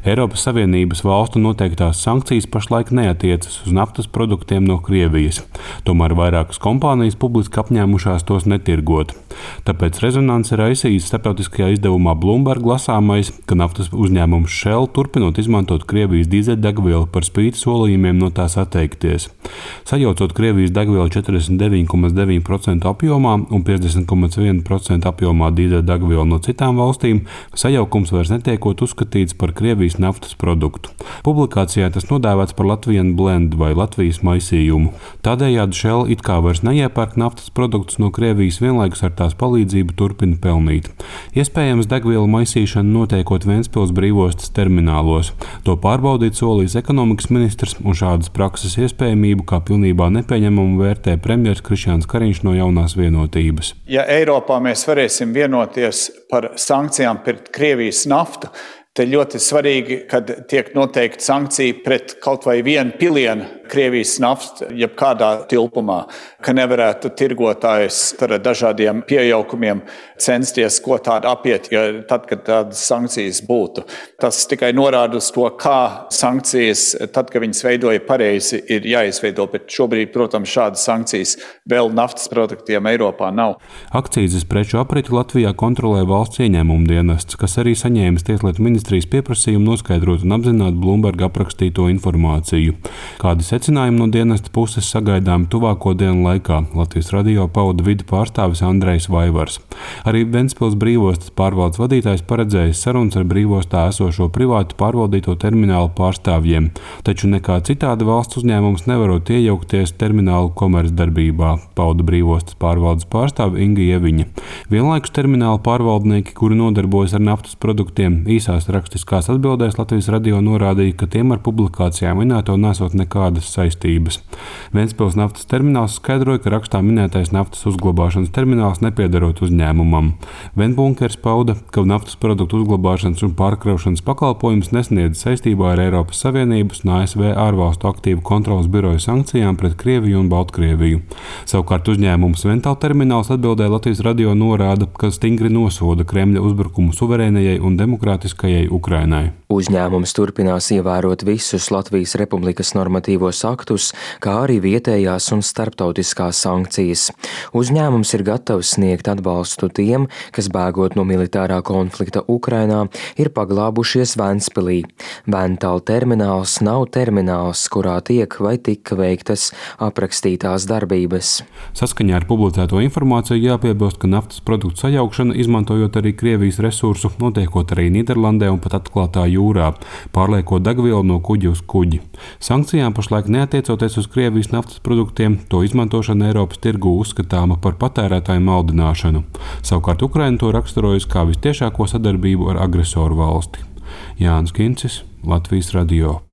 Eiropas Savienības valstu noteiktās sankcijas pašlaik neatiecas uz naftas produktiem no Krievijas. Tomēr vairākas kompānijas publiski apņēmušās tos netirgot. Tāpēc rezonanci raisījis starptautiskajā izdevumā Bloomberg lasāmais, ka naftas uzņēmums Shell turpinot izmantot Krievijas dīzeļdegvielu par spīti solījumiem no tās atteikties. Sajaucot Krievijas degvielu 49,9% apjomā un 50,1% apjomā dīzeļdegvielu no citām valstīm, sajaukums vairs netiekot uzskatīts par Krievijas naftas produktu. Publikācijā tas nodēvēts par Latvian Blend vai Latvijas maisījumu. Tādējādi Shell it kā vairs neiepērk naftas produktus no Krievijas, vienlaikus ar tās palīdzību turpina pelnīt. Iespējams, degvielu maisīšana notiekot Ventspils brīvostas terminālos. To pārbaudīt solījis ekonomikas ministrs, un šādas prakses iespējamību kā pilnībā nepieņemamu vērtē premjers Krišjāns Kariņš no Jaunās Vienotības. Ja Eiropā mēs varēsim vienoties par sankcijām pret Krievijas naftu, te ļoti svarīgi, kad tiek noteikta sankcija pret kaut vai vienu pilienu Krievijas naftu, jebkādā tilpumā, ka nevarētu tirgotājs ar dažādiem piejaukumiem censties ko tādu apiet, ja tad, kad tādas sankcijas būtu. Tas tikai norāda uz to, kā sankcijas, tad, kad viņas veidoja pareizi, ir jāizveido, bet šobrīd, protams, šādas sankcijas vēl naftas produktiem Eiropā nav. Akcīzes preču apriti Latvijā kontrolē valsts ieņēmuma dienests, kas arī saņēmis Tieslietu ministrijas pieprasījumu noskaidrot un apzināt Bloomberg aprakstīto informāciju. Kādi secinājumi no dienesta puses sagaidām tuvāko dienu laikā, Latvijas radio pauda vidu pārstāvis Andrejs Vaivars. Arī Ventspils brīvostas pārvaldes vadītājs paredzējis sarunas ar brīvostā esošo privāti pārvaldīto terminālu pārstāvjiem, taču nekā citādi valsts uzņēmums nevarot iejaukties terminālu komercdarbībā, pauda brīvostas pārvaldes pārstāve Inga Ieviņa. Vienlaikus terminālu pārvaldnieki, kuri nodarbojas ar naftas produktiem, īsās rakstiskās atbildēs Latvijas radio norādīja, ka tiem ar publikācijām minēto nesot nekādas saistības. Ventspils naftas termināls skaidroja, ka rakstā minētais naftas uzglabāšanas termināls nepiedarot uzņēmumam. Ventbunkers pauda, ka naftas produktu uzglabāšanas un pārkraušanas pakalpojums nesniedz saistībā ar Eiropas Savienības un ASV ārvalstu aktīvu kontrolas biroja sankcijām pret Krieviju un Baltkrieviju. Savukārt uzņēmums Vental termināls atbildē Latvijas radio norāda, ka stingri nosoda Kremļa uzbrukumu suverēnajai un demokrātiskajai Ukrainai. Uzņēmums turpinās ievērot visus Latvijas Republikas normatīvos aktus, kā arī vietējās un starptautiskās sankcijas. Uzņēmums ir gatavs sniegt atbalstu tiem, kas bēgot no militārā konflikta Ukrainā, ir paglābušies Ventspilī. Vental termināls nav termināls, kurā tiek vai tika veiktas aprakstītās darbības. Saskaņā ar publicēto informāciju jāpiebilst, ka naftas produktu sajaukšana, izmantojot arī Krievijas resursu, notiekot arī Nīderlandē un pat atklātā jūrā, pārliekot degvielu no kuģa uz kuģi. Sankcijām pašlaik neatiecoties uz Krievijas naftas produktiem, to izmantošana Eiropas tirgū uzskatāma par patērētāju maldināšanu. Savukārt Ukraina to raksturojas kā vistiešāko sadarbību ar agresoru valsti. Jānis Kincis, Latvijas radio.